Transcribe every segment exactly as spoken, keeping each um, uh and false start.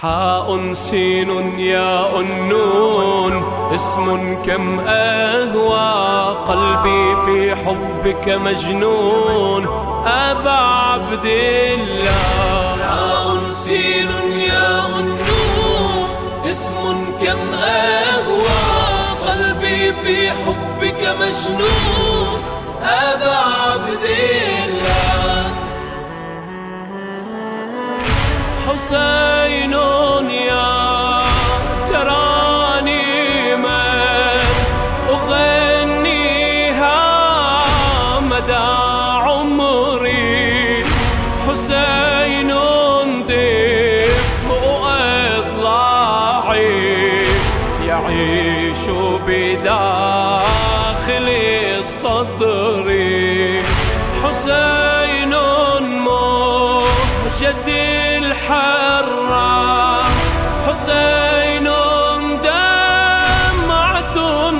حاء سين ياء نون اسم كم أهوى قلبي في حبك مجنون أبا عبد الله. حاء سين ياء نون اسم كم أهوى قلبي في حبك مجنون أبا عبد الله. حسين يا ترانيما أغنيها مدى عمري، حسين دفء إضلاعي يعيش بداخل الصدر، حسين مهجتي الحرة، حسين دمعة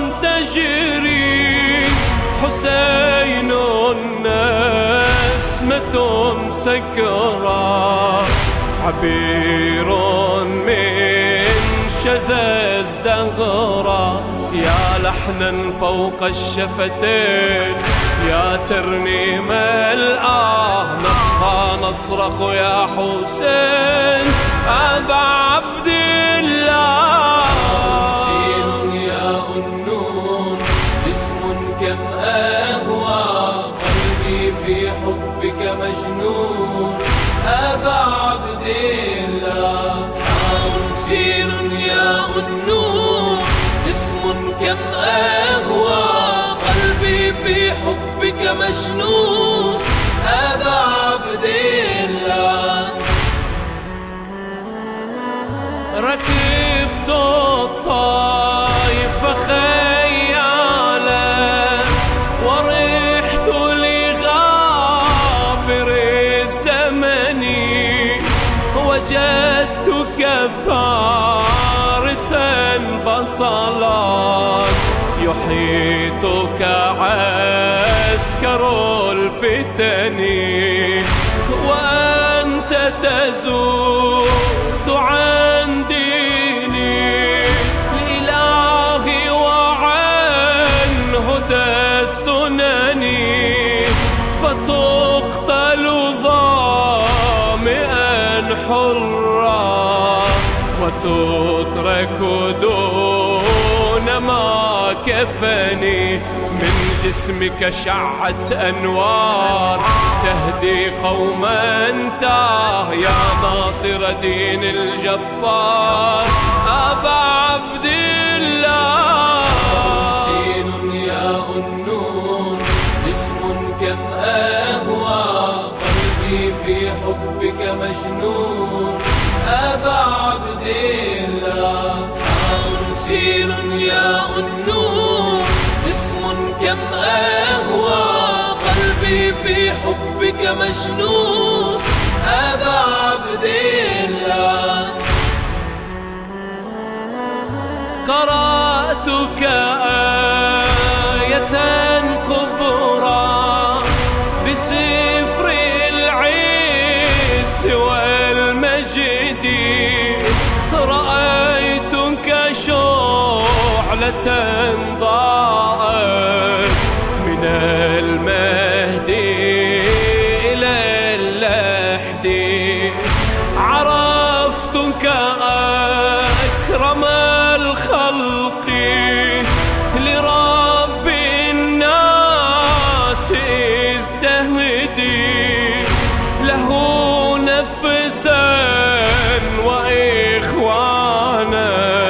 تجري، حسين نسمة سكرة، عبير من شذا الزغرة، يا لحنا فوق الشفتين، يا ترنيم الآه نبقى نصرخ يا حسين أبا عبد الله. سين ياء نون اسم كم أهوى قلبي في حبك مجنون أبا عبد الله. حاء سين ياء نون اسم كم أهوى قلبي في حبك مجنون أبا عبد الله. ركبت الطائف خيالا ورحت لغابر الزمن، وجدتك فارسا بطلا يحيطك عسكر الفتن، وأنت تزود عن ديني الإله وعن هدى السنن، فتقتل ظامئا حرا وتترك دون ما كفني، من جسمك شعت أنوار تهدي قوما تاه، يا ناصر دين الجبار أبا عبد الله. سين ياء نون اسم كم أهوى قلبي في حبك مجنون أبا عبد الله. سين ياء نون اسم كم أهوى قلبي في حبك مجنون أبا عبد الله. قرأتك آية كبرى بسفر العز والمجد، رأيتك شعلة ضاءت من المهدي إلى اللحد، عرفتك أكرم الخلق لرب الناس إذ تهدي له نفسا وإخوانا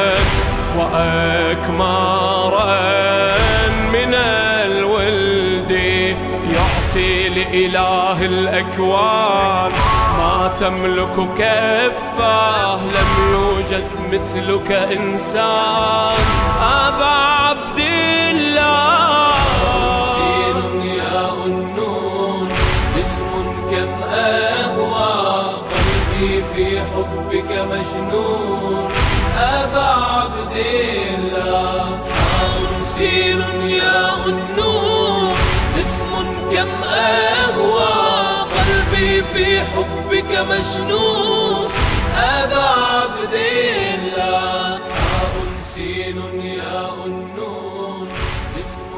وأكمارا من الولد، يعطي لإله الأكوان ما تملك كفاه، لم يوجد مثلك إنسان أبا عبد الله. سين ياء نون اسم كم أهوى قلبي في حبك مجنون أبا عبد الله. سين ياء نون اسم كم أهوى قلبي في حبك مجنون أبا عبد اسم